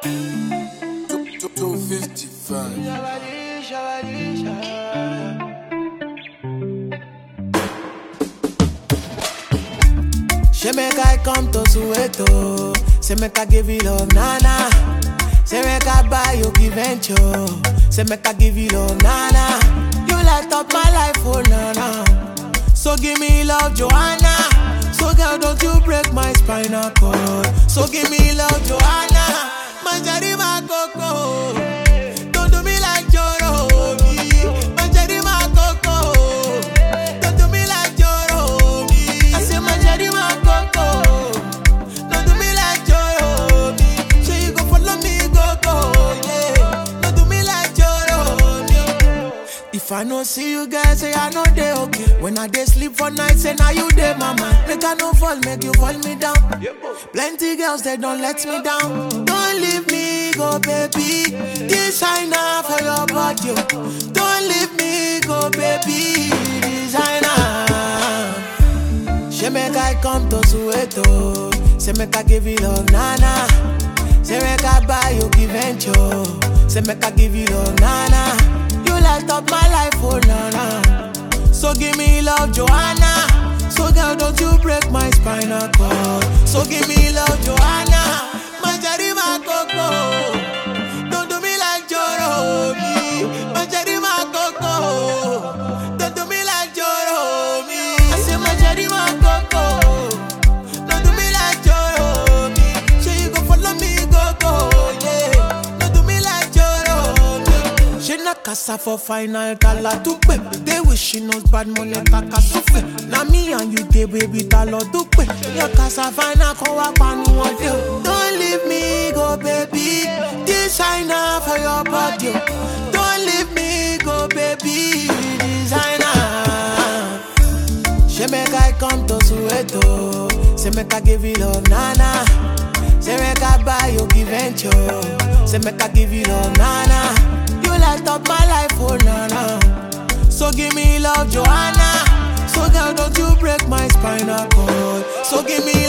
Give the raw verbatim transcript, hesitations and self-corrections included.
two fifty-five. She make I come to Soweto. Say make I give you love, nana. Say make I buy you Givenchy. Say make I give you love, nana. You light up my life, oh nana. So give me love, Joanna. So girl, don't you break my spinal cord. So give me love, Joanna. Manjari ma coco. Don't do me like Joro. Manjari ma coco. Don't do me like Joro. I say manjari ma coco. Don't do me like Joro. So you go follow me, go go. Yeah. Don't do me like Joro. If I no see you guys, say I know they okay. When I dey sleep for night, say now you dey mama. Make I no fall, make you fall me down. Plenty girls, they don't let me down. Don't leave me go, baby. Designer for your body. Don't leave me go, baby. Designer. She make I come to Soweto. Say make I give you love, nana. Say make I buy you Givenchy. Say make I give you love, nana. You light up my life, oh nana. So give me love, Joanna. So girl, don't you break my spinal cord. So give me love, Joanna. Manjari ma coco. Don't do me like Joro. Manjari ma coco. Don't do me like Joro. I say manjari ma coco. Don't do me like Joro. So you go follow me, go go. Yeah. Don't do me like Joro. She na casa for final kala tupe. They wish she knows bad money kaka sufe. Na me and you dey baby talo dupe. Your casa final kowa panu ode. Don't leave me go baby. Designer for your body. Don't leave me go baby. Designer. She make I come to Soweto. Say make I give you love, nana. Say make I buy you Givenchy. Say make I give you love, nana. You light up my life, oh nana. So give me love, Joanna. So girl, don't you break my spinal cord. So give me